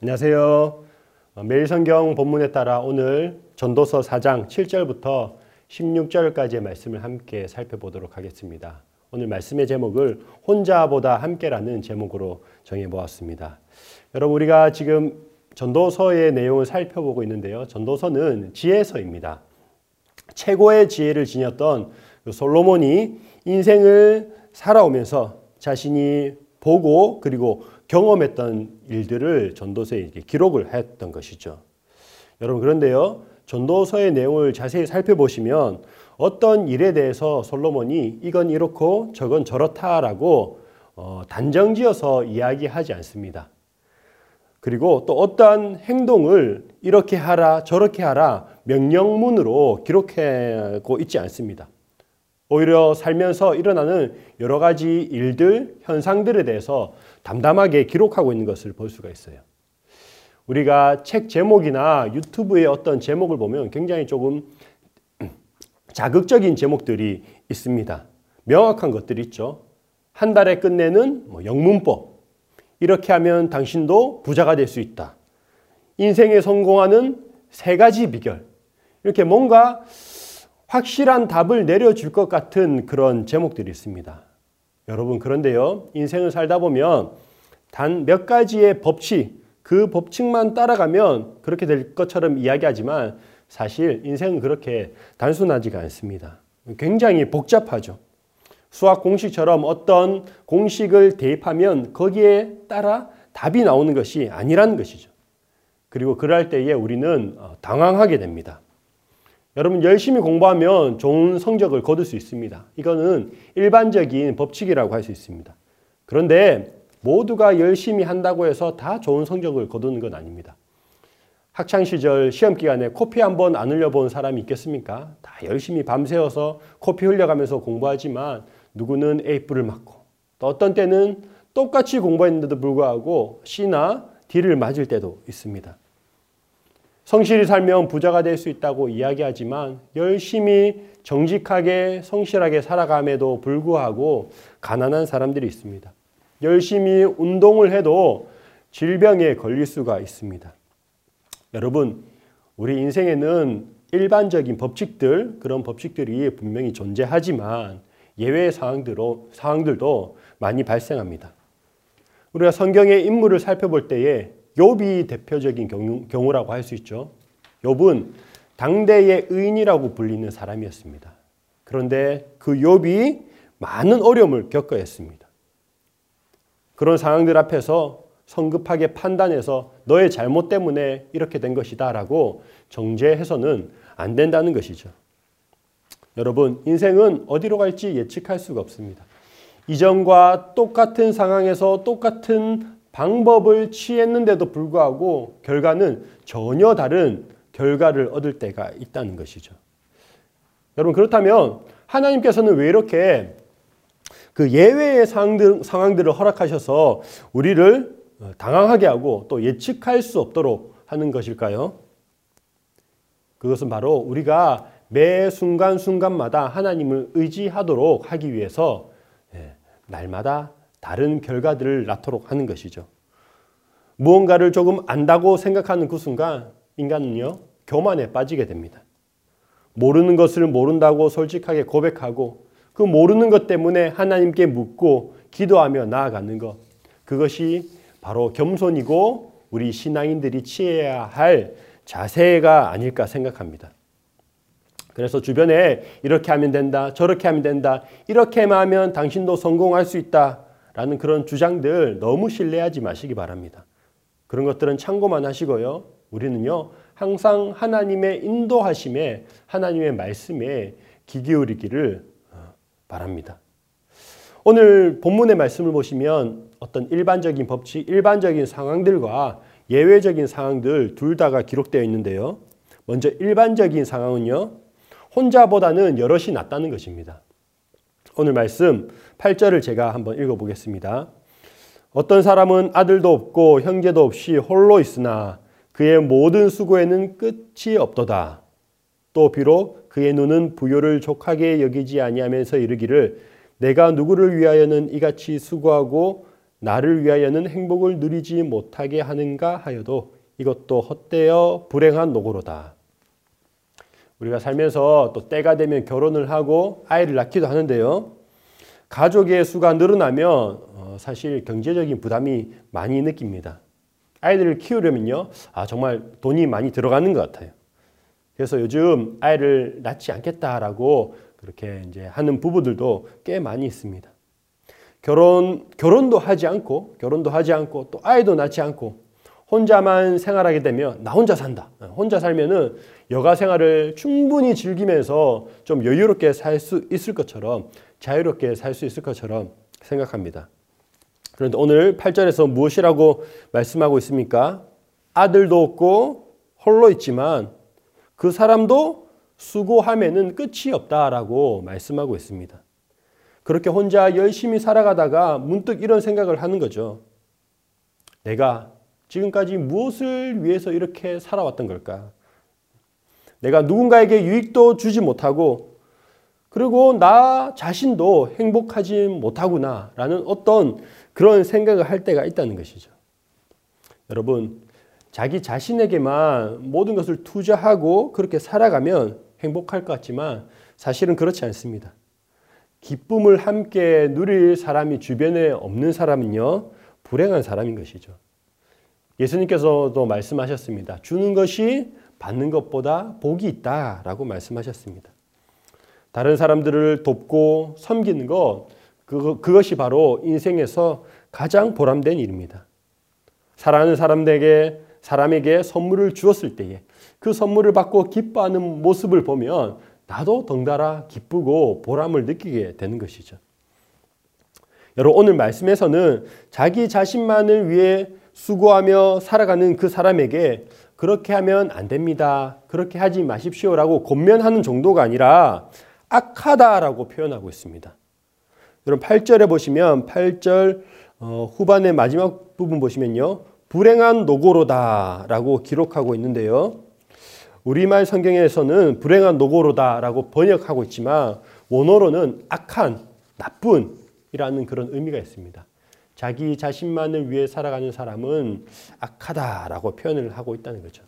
안녕하세요. 매일 성경 본문에 따라 오늘 전도서 4장 7절부터 16절까지의 말씀을 함께 살펴보도록 하겠습니다. 오늘 말씀의 제목을 혼자보다 함께라는 제목으로 정해보았습니다. 여러분, 우리가 지금 전도서의 내용을 살펴보고 있는데요. 전도서는 지혜서입니다. 최고의 지혜를 지녔던 솔로몬이 인생을 살아오면서 자신이 보고 그리고 경험했던 일들을 전도서에 기록을 했던 것이죠. 여러분, 그런데요, 전도서의 내용을 자세히 살펴보시면 어떤 일에 대해서 솔로몬이 이건 이렇고 저건 저렇다라고 단정지어서 이야기하지 않습니다. 그리고 또 어떠한 행동을 이렇게 하라 저렇게 하라 명령문으로 기록하고 있지 않습니다. 오히려 살면서 일어나는 여러 가지 일들, 현상들에 대해서 담담하게 기록하고 있는 것을 볼 수가 있어요. 우리가 책 제목이나 유튜브의 어떤 제목을 보면 굉장히 조금 자극적인 제목들이 있습니다. 명확한 것들이 있죠. 한 달에 끝내는 영문법. 이렇게 하면 당신도 부자가 될 수 있다. 인생에 성공하는 3가지 비결. 이렇게 뭔가 확실한 답을 내려줄 것 같은 그런 제목들이 있습니다. 여러분, 그런데요, 인생을 살다 보면 단 몇 가지의 법칙, 그 법칙만 따라가면 그렇게 될 것처럼 이야기하지만 사실 인생은 그렇게 단순하지가 않습니다. 굉장히 복잡하죠. 수학 공식처럼 어떤 공식을 대입하면 거기에 따라 답이 나오는 것이 아니라는 것이죠. 그리고 그럴 때에 우리는 당황하게 됩니다. 여러분, 열심히 공부하면 좋은 성적을 거둘 수 있습니다. 이거는 일반적인 법칙이라고 할 수 있습니다. 그런데 모두가 열심히 한다고 해서 다 좋은 성적을 거두는 건 아닙니다. 학창시절 시험기간에 코피 한번 안 흘려본 사람이 있겠습니까? 다 열심히 밤새워서 코피 흘려가면서 공부하지만 누구는 A뿔을 맞고 또 어떤 때는 똑같이 공부했는데도 불구하고 C나 D를 맞을 때도 있습니다. 성실히 살면 부자가 될 수 있다고 이야기하지만 열심히 정직하게 성실하게 살아감에도 불구하고 가난한 사람들이 있습니다. 열심히 운동을 해도 질병에 걸릴 수가 있습니다. 여러분, 우리 인생에는 일반적인 법칙들, 그런 법칙들이 분명히 존재하지만 예외의 상황들도 많이 발생합니다. 우리가 성경의 인물을 살펴볼 때에 욥이 대표적인 경우라고 할 수 있죠. 욥은 당대의 의인이라고 불리는 사람이었습니다. 그런데 그 욥이 많은 어려움을 겪어야 했습니다. 그런 상황들 앞에서 성급하게 판단해서 너의 잘못 때문에 이렇게 된 것이다 라고 정죄해서는 안 된다는 것이죠. 여러분, 인생은 어디로 갈지 예측할 수가 없습니다. 이전과 똑같은 상황에서 똑같은 방법을 취했는데도 불구하고 결과는 전혀 다른 결과를 얻을 때가 있다는 것이죠. 여러분, 그렇다면 하나님께서는 왜 이렇게 그 예외의 상황들을 허락하셔서 우리를 당황하게 하고 또 예측할 수 없도록 하는 것일까요? 그것은 바로 우리가 매 순간순간마다 하나님을 의지하도록 하기 위해서 날마다 다른 결과들을 낳도록 하는 것이죠. 무언가를 조금 안다고 생각하는 그 순간 인간은요, 교만에 빠지게 됩니다. 모르는 것을 모른다고 솔직하게 고백하고 그 모르는 것 때문에 하나님께 묻고 기도하며 나아가는 것, 그것이 바로 겸손이고 우리 신앙인들이 취해야 할 자세가 아닐까 생각합니다. 그래서 주변에 이렇게 하면 된다, 저렇게 하면 된다, 이렇게만 하면 당신도 성공할 수 있다 라는 그런 주장들 너무 신뢰하지 마시기 바랍니다. 그런 것들은 참고만 하시고요. 우리는요, 항상 하나님의 인도하심에, 하나님의 말씀에 귀 기울이기를 바랍니다. 오늘 본문의 말씀을 보시면 어떤 일반적인 법칙, 일반적인 상황들과 예외적인 상황들 둘 다가 기록되어 있는데요. 먼저 일반적인 상황은요, 혼자보다는 여럿이 낫다는 것입니다. 오늘 말씀 8절을 제가 한번 읽어보겠습니다. 어떤 사람은 아들도 없고 형제도 없이 홀로 있으나 그의 모든 수고에는 끝이 없도다. 또 비록 그의 눈은 부요를 족하게 여기지 아니하면서 이르기를 내가 누구를 위하여는 이같이 수고하고 나를 위하여는 행복을 누리지 못하게 하는가 하여도 이것도 헛되어 불행한 노고로다. 우리가 살면서 또 때가 되면 결혼을 하고 아이를 낳기도 하는데요. 가족의 수가 늘어나면 사실 경제적인 부담이 많이 느낍니다. 아이들을 키우려면요, 정말 돈이 많이 들어가는 것 같아요. 그래서 요즘 아이를 낳지 않겠다라고 그렇게 이제 하는 부부들도 꽤 많이 있습니다. 결혼도 하지 않고 또 아이도 낳지 않고 혼자만 생활하게 되면 나 혼자 산다. 혼자 살면은 여가 생활을 충분히 즐기면서 좀 여유롭게 살 수 있을 것처럼, 자유롭게 살 수 있을 것처럼 생각합니다. 그런데 오늘 8절에서 무엇이라고 말씀하고 있습니까? 아들도 없고 홀로 있지만 그 사람도 수고함에는 끝이 없다라고 말씀하고 있습니다. 그렇게 혼자 열심히 살아가다가 문득 이런 생각을 하는 거죠. 내가 지금까지 무엇을 위해서 이렇게 살아왔던 걸까? 내가 누군가에게 유익도 주지 못하고 그리고 나 자신도 행복하지 못하구나 라는 어떤 그런 생각을 할 때가 있다는 것이죠. 여러분, 자기 자신에게만 모든 것을 투자하고 그렇게 살아가면 행복할 것 같지만 사실은 그렇지 않습니다. 기쁨을 함께 누릴 사람이 주변에 없는 사람은요, 불행한 사람인 것이죠. 예수님께서도 말씀하셨습니다. 주는 것이 받는 것보다 복이 있다라고 말씀하셨습니다. 다른 사람들을 돕고 섬기는 것, 그것이 바로 인생에서 가장 보람된 일입니다. 사랑하는 사람에게 선물을 주었을 때에 그 선물을 받고 기뻐하는 모습을 보면 나도 덩달아 기쁘고 보람을 느끼게 되는 것이죠. 여러분, 오늘 말씀에서는 자기 자신만을 위해 수고하며 살아가는 그 사람에게 그렇게 하면 안 됩니다. 그렇게 하지 마십시오라고 권면하는 정도가 아니라 악하다라고 표현하고 있습니다. 여러분 8절에 보시면 8절 후반의 마지막 부분 보시면요. 불행한 노고로다라고 기록하고 있는데요. 우리말 성경에서는 불행한 노고로다라고 번역하고 있지만 원어로는 악한, 나쁜이라는 그런 의미가 있습니다. 자기 자신만을 위해 살아가는 사람은 악하다라고 표현을 하고 있다는 거죠.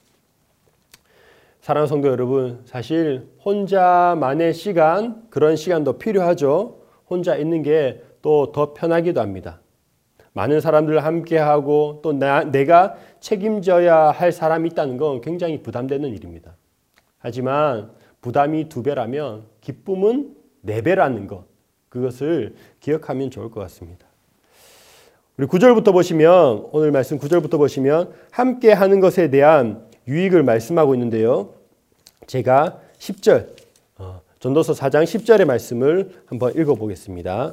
사랑하는 성도 여러분, 사실 혼자만의 시간, 그런 시간도 필요하죠. 혼자 있는 게 또 더 편하기도 합니다. 많은 사람들과 함께하고 또 내가 책임져야 할 사람이 있다는 건 굉장히 부담되는 일입니다. 하지만 부담이 2배라면 기쁨은 4배라는 것, 그것을 기억하면 좋을 것 같습니다. 우리 9절부터 보시면, 오늘 말씀 9절부터 보시면 함께 하는 것에 대한 유익을 말씀하고 있는데요. 제가 10절, 전도서 4장 10절의 말씀을 한번 읽어보겠습니다.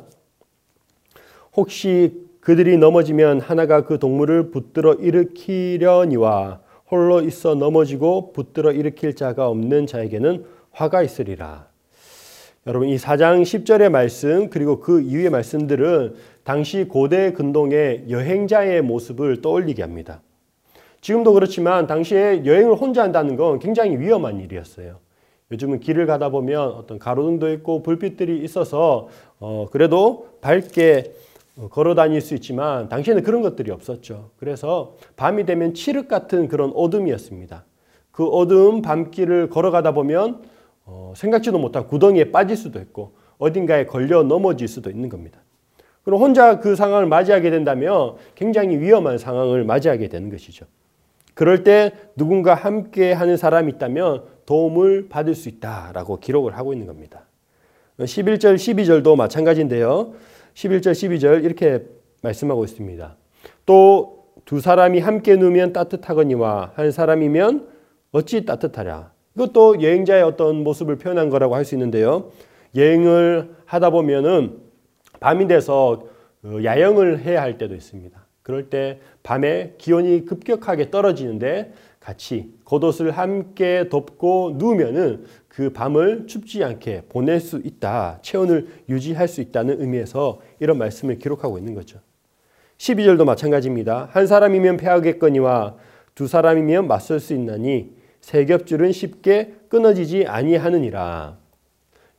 혹시 그들이 넘어지면 하나가 그 동물을 붙들어 일으키려니와 홀로 있어 넘어지고 붙들어 일으킬 자가 없는 자에게는 화가 있으리라. 여러분, 이 4장 10절의 말씀 그리고 그 이후의 말씀들은 당시 고대 근동의 여행자의 모습을 떠올리게 합니다. 지금도 그렇지만 당시에 여행을 혼자 한다는 건 굉장히 위험한 일이었어요. 요즘은 길을 가다 보면 어떤 가로등도 있고 불빛들이 있어서 그래도 밝게 걸어 다닐 수 있지만 당시에는 그런 것들이 없었죠. 그래서 밤이 되면 칠흑 같은 그런 어둠이었습니다. 그 어두운 밤길을 걸어가다 보면 생각지도 못한 구덩이에 빠질 수도 있고 어딘가에 걸려 넘어질 수도 있는 겁니다. 그럼 혼자 그 상황을 맞이하게 된다면 굉장히 위험한 상황을 맞이하게 되는 것이죠. 그럴 때 누군가 함께 하는 사람이 있다면 도움을 받을 수 있다라고 기록을 하고 있는 겁니다. 11절, 12절도 마찬가지인데요. 11절, 12절 이렇게 말씀하고 있습니다. 또 두 사람이 함께 누우면 따뜻하거니와 한 사람이면 어찌 따뜻하랴. 이것도 여행자의 어떤 모습을 표현한 거라고 할 수 있는데요. 여행을 하다 보면은 밤이 돼서 야영을 해야 할 때도 있습니다. 그럴 때 밤에 기온이 급격하게 떨어지는데 같이 겉옷을 함께 덮고 누우면은 그 밤을 춥지 않게 보낼 수 있다. 체온을 유지할 수 있다는 의미에서 이런 말씀을 기록하고 있는 거죠. 12절도 마찬가지입니다. 한 사람이면 패하겠거니와 두 사람이면 맞설 수 있나니 세 겹줄은 쉽게 끊어지지 아니하느니라.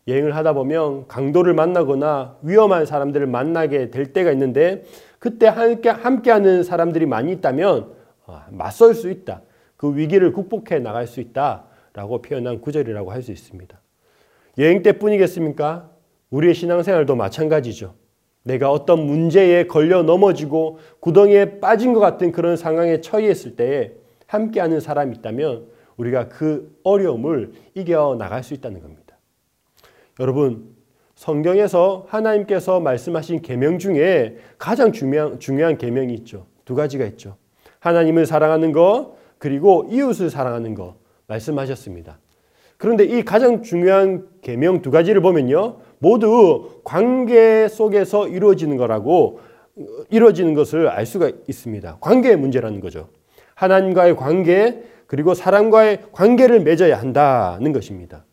여행을 하다 보면 강도를 만나거나 위험한 사람들을 만나게 될 때가 있는데 그때 함께하는 사람들이 많이 있다면 맞설 수 있다. 그 위기를 극복해 나갈 수 있다라고 표현한 구절이라고 할 수 있습니다. 여행 때뿐이겠습니까? 우리의 신앙생활도 마찬가지죠. 내가 어떤 문제에 걸려 넘어지고 구덩이에 빠진 것 같은 그런 상황에 처했을 때에 함께하는 사람이 있다면 우리가 그 어려움을 이겨나갈 수 있다는 겁니다. 여러분, 성경에서 하나님께서 말씀하신 계명 중에 가장 중요한 계명이 있죠. 두 가지가 있죠. 하나님을 사랑하는 것, 그리고 이웃을 사랑하는 것 말씀하셨습니다. 그런데 이 가장 중요한 계명 두 가지를 보면요, 모두 관계 속에서 이루어지는 것을 알 수가 있습니다. 관계의 문제라는 거죠. 하나님과의 관계, 그리고 사람과의 관계를 맺어야 한다는 것입니다.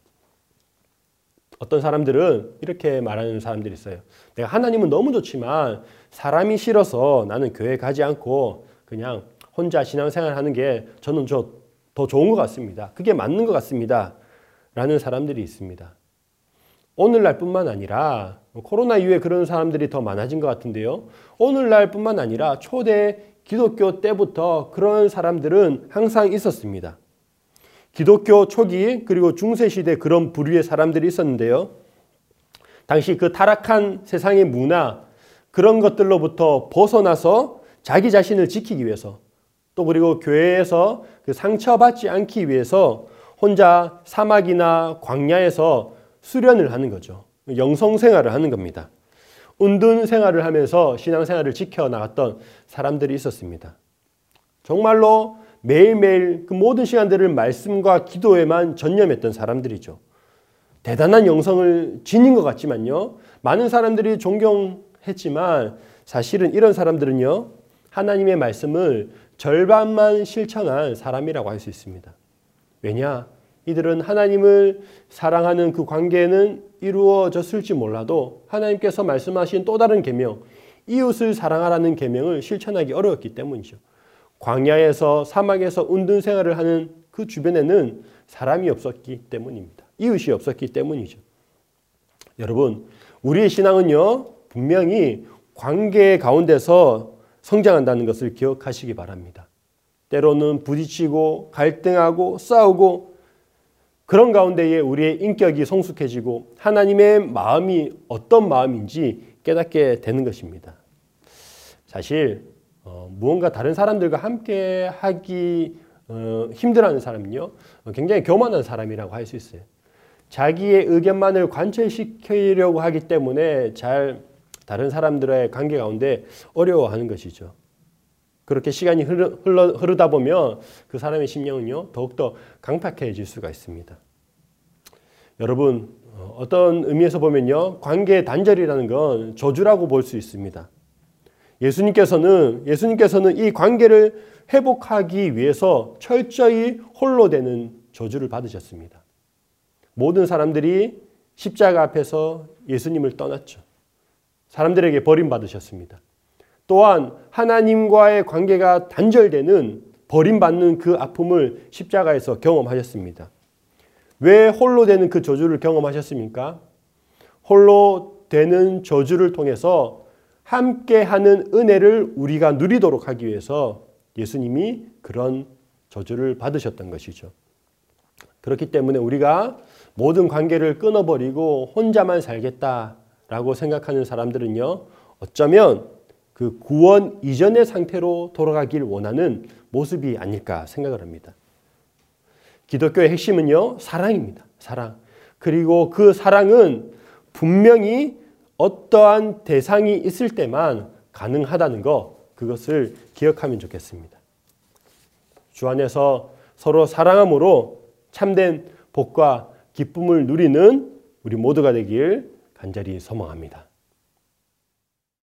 어떤 사람들은 이렇게 말하는 사람들이 있어요. 내가 하나님은 너무 좋지만 사람이 싫어서 나는 교회 가지 않고 그냥 혼자 신앙생활 하는 게 저는 더 좋은 것 같습니다. 그게 맞는 것 같습니다. 라는 사람들이 있습니다. 오늘날뿐만 아니라 코로나 이후에 그런 사람들이 더 많아진 것 같은데요. 오늘날뿐만 아니라 초대 기독교 때부터 그런 사람들은 항상 있었습니다. 기독교 초기 그리고 중세시대 그런 부류의 사람들이 있었는데요. 당시 그 타락한 세상의 문화 그런 것들로부터 벗어나서 자기 자신을 지키기 위해서 또 그리고 교회에서 그 상처받지 않기 위해서 혼자 사막이나 광야에서 수련을 하는 거죠. 영성생활을 하는 겁니다. 은둔 생활을 하면서 신앙생활을 지켜나갔던 사람들이 있었습니다. 정말로 매일매일 그 모든 시간들을 말씀과 기도에만 전념했던 사람들이죠. 대단한 영성을 지닌 것 같지만요. 많은 사람들이 존경했지만 사실은 이런 사람들은요. 하나님의 말씀을 절반만 실천한 사람이라고 할 수 있습니다. 왜냐? 이들은 하나님을 사랑하는 그 관계는 이루어졌을지 몰라도 하나님께서 말씀하신 또 다른 계명, 이웃을 사랑하라는 계명을 실천하기 어려웠기 때문이죠. 광야에서 사막에서 은둔 생활을 하는 그 주변에는 사람이 없었기 때문입니다. 이웃이 없었기 때문이죠. 여러분, 우리의 신앙은요, 분명히 관계 가운데서 성장한다는 것을 기억하시기 바랍니다. 때로는 부딪히고 갈등하고 싸우고 그런 가운데에 우리의 인격이 성숙해지고 하나님의 마음이 어떤 마음인지 깨닫게 되는 것입니다. 사실 무언가 다른 사람들과 함께 하기 힘들어하는 사람은요, 굉장히 교만한 사람이라고 할 수 있어요. 자기의 의견만을 관철시키려고 하기 때문에 잘 다른 사람들의 관계 가운데 어려워하는 것이죠. 그렇게 시간이 흐르다 보면 그 사람의 심령은요, 더욱더 강팍해질 수가 있습니다. 여러분, 어떤 의미에서 보면요, 관계의 단절이라는 건 저주라고 볼 수 있습니다. 예수님께서는 이 관계를 회복하기 위해서 철저히 홀로 되는 저주를 받으셨습니다. 모든 사람들이 십자가 앞에서 예수님을 떠났죠. 사람들에게 버림받으셨습니다. 또한 하나님과의 관계가 단절되는 버림받는 그 아픔을 십자가에서 경험하셨습니다. 왜 홀로 되는 그 저주를 경험하셨습니까? 홀로 되는 저주를 통해서 함께하는 은혜를 우리가 누리도록 하기 위해서 예수님이 그런 저주를 받으셨던 것이죠. 그렇기 때문에 우리가 모든 관계를 끊어버리고 혼자만 살겠다라고 생각하는 사람들은요, 어쩌면 그 구원 이전의 상태로 돌아가길 원하는 모습이 아닐까 생각을 합니다. 기독교의 핵심은요, 사랑입니다. 사랑. 그리고 그 사랑은 분명히 어떠한 대상이 있을 때만 가능하다는 것, 그것을 기억하면 좋겠습니다. 주 안에서 서로 사랑함으로 참된 복과 기쁨을 누리는 우리 모두가 되길 간절히 소망합니다.